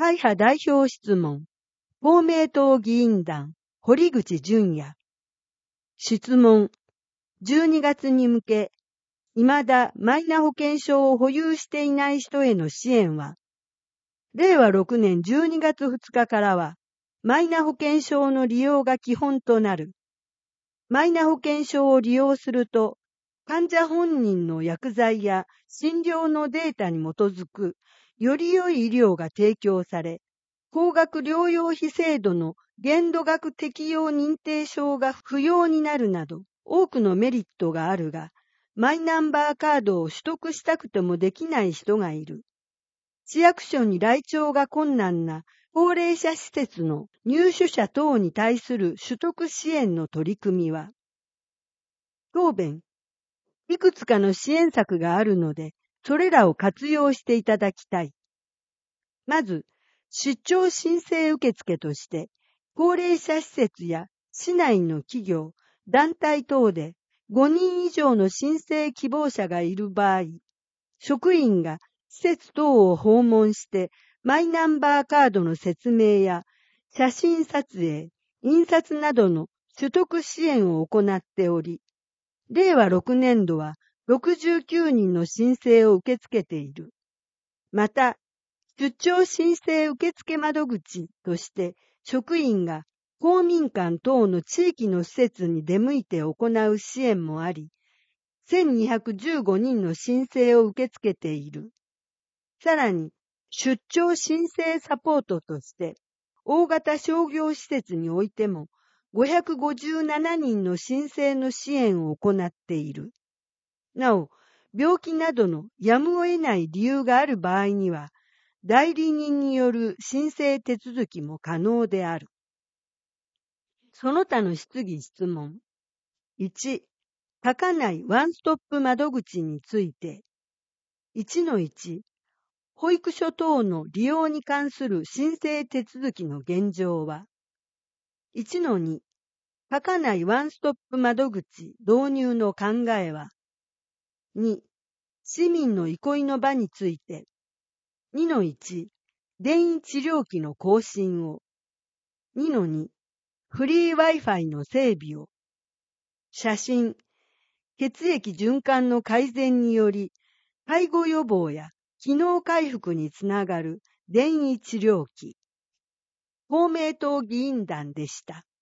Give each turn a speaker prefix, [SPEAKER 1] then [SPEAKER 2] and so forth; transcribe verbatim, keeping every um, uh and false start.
[SPEAKER 1] 会派代表質問。公明党議員団、堀口淳也。質問。じゅうにがつに向け、未だマイナ保険証を保有していない人への支援は、れいわろくねんじゅうにがつふつかからは、マイナ保険証の利用が基本となる。マイナ保険証を利用すると、患者本人の薬剤や診療のデータに基づく、より良い医療が提供され、高額療養費制度の限度額適用認定証が不要になるなど、多くのメリットがあるが、マイナンバーカードを取得したくてもできない人がいる。市役所に来庁が困難な高齢者施設の入所者等に対する取得支援の取り組みは、答弁、いくつかの支援策があるので、それらを活用していただきたい。まず、出張申請受付として、高齢者施設や市内の企業、団体等でごにん以上の申請希望者がいる場合、職員が施設等を訪問してマイナンバーカードの説明や写真撮影、印刷などの取得支援を行っており、れいわろくねんどはろくじゅうきゅうにんの申請を受け付けている。また、出張申請受付窓口として職員が公民館等の地域の施設に出向いて行う支援もあり、せんにひゃくじゅうごにんの申請を受け付けている。さらに、出張申請サポートとして、大型商業施設においてもごひゃくごじゅうななにんの申請の支援を行っている。なお、病気などのやむを得ない理由がある場合には、代理人による申請手続きも可能である。その他の質疑質問。いち、書かないワンストップ窓口について。いちのいち、保育所等の利用に関する申請手続きの現状は。いちのに、書かないワンストップ窓口導入の考えは。に、市民の憩いの場について。にのいち、電位治療器の更新を。にのに、フリー Wi-Fi の整備を。写真、血液循環の改善により、介護予防や機能回復につながる電位治療器。公明党議員団でした。